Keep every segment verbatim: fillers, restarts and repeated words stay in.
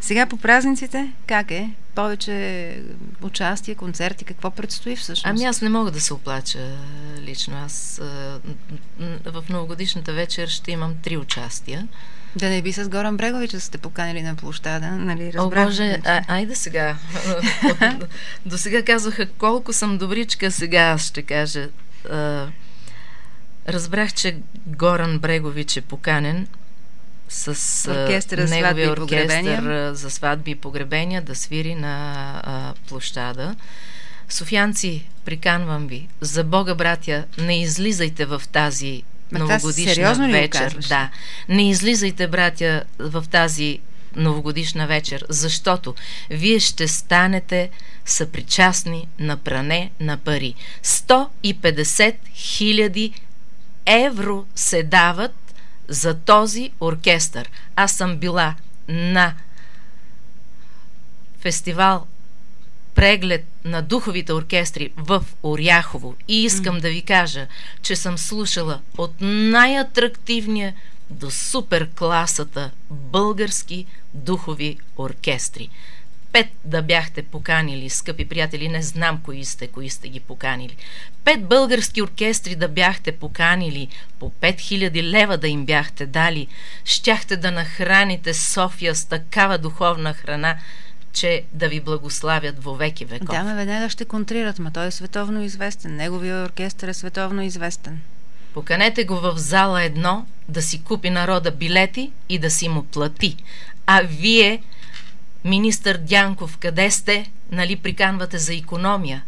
Сега по празниците, как е? Повече участие, концерти, какво предстои всъщност? Ами аз не мога да се оплача лично. Аз а, в новогодишната вечер ще имам три участия. Да не би с Горан Брегович да сте поканили на площада, нали? О, Боже, а, айде сега. До сега казваха колко съм добричка, сега аз ще кажа. А, разбрах, че Горан Брегович е поканен с оркестъра, неговия оркестър за сватби и погребения да свири на а, площада. Софиянци, приканвам ви, за Бога, братя, не излизайте в тази Ма новогодишна вечер. Да, не излизайте, братя, в тази новогодишна вечер, защото вие ще станете съпричастни на пране на пари. сто и петдесет хиляди евро се дават за този оркестър. Аз съм била на фестивал преглед на духовите оркестри в Оряхово и искам mm. да ви кажа, че съм слушала от най-атрактивния до супер класата български духови оркестри. Пет да бяхте поканили, скъпи приятели, не знам кои сте, кои сте ги поканили. Пет български оркестри да бяхте поканили, по пет хиляди лева да им бяхте дали, щяхте да нахраните София с такава духовна храна, че да ви благославят во веки веков. Да, ме веднага ще контрират, ма той е световно известен. Неговия оркестър е световно известен. Поканете го в зала едно, да си купи народа билети и да си му плати. А вие, министър Дянков, къде сте? Нали приканвате за икономия?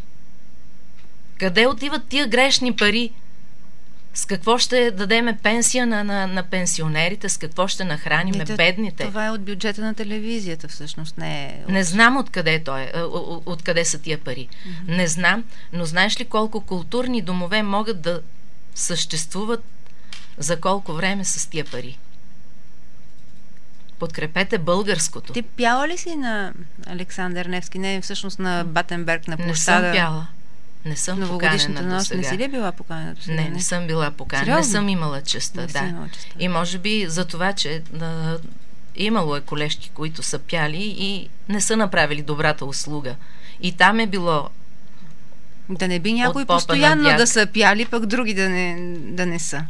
Къде отиват тия грешни пари? С какво ще дадеме пенсия на, на, на пенсионерите? С какво ще нахраниме Ните, бедните? Това е от бюджета на телевизията, всъщност. Не, е от... не знам откъде, той е, откъде са тия пари. Mm-hmm. Не знам, но знаеш ли колко културни домове могат да съществуват за колко време с тия пари? Подкрепете българското. Ти пяла ли си на Александър Невски? Не, всъщност на Батенберг, на площада? Не съм пяла. Не съм поканена до сега. Не си ли била поканена до сега? Не, не съм била поканена. Не съм имала честа. Не да. Имала честа. И може би за това, че а, имало е колежки, които са пяли и не са направили добрата услуга. И там е било да не би някой постоянно да са пяли, пък други да не, да не са.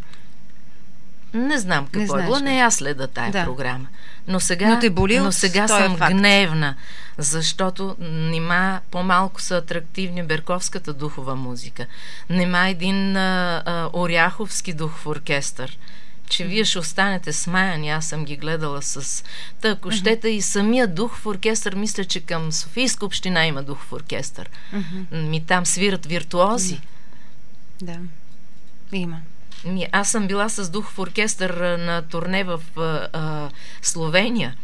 Не знам какво не е било. Не аз следа тая да. програма. Но сега, но те боли но сега съм факт. гневна, защото нима по-малко са атрактивни берковската духова музика. Нима един а, а, оряховски духов оркестър. Че mm-hmm. вие ще останете смаяни. Аз съм ги гледала с... Та, ако mm-hmm. щете, и самия духов оркестър, мисля, че към Софийска община има духов оркестър. Mm-hmm. Ми там свират виртуози. Да, mm-hmm. има. Ми, аз съм била с духов оркестър на турне в а, а, Словения.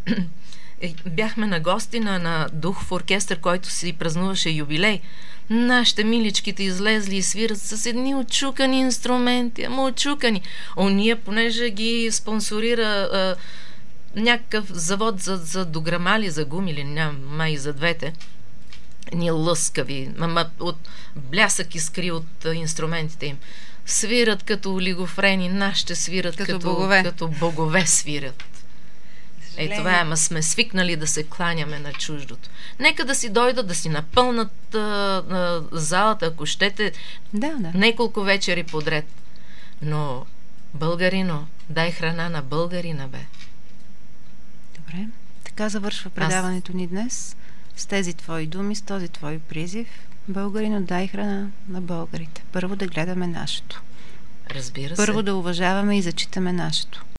Бяхме на гости на, на духов оркестър, който си празнуваше юбилей. Нашите миличките излезли и свират с едни очукани инструменти, ама очукани. Ония, понеже ги спонсорира а, някакъв завод за, за дограмали, за гуми или няма, май и за двете. Ние лъскави, ама от блясък изкри от а, инструментите им. Свират като олигофрени, нашите свират като, като богове. Като богове свират. Е, това е, ама сме свикнали да се кланяме на чуждото. Нека да си дойдат, да си напълнат а, а, залата, ако щете, да, да. неколко вечери подред. Но, българино, дай храна на българина, бе. Добре. Така завършва предаването Аз... ни днес. С тези твои думи, с този твой призив. Българино, дай храна на българите. Първо да гледаме нашето. Разбира се. Първо да уважаваме и зачитаме нашето.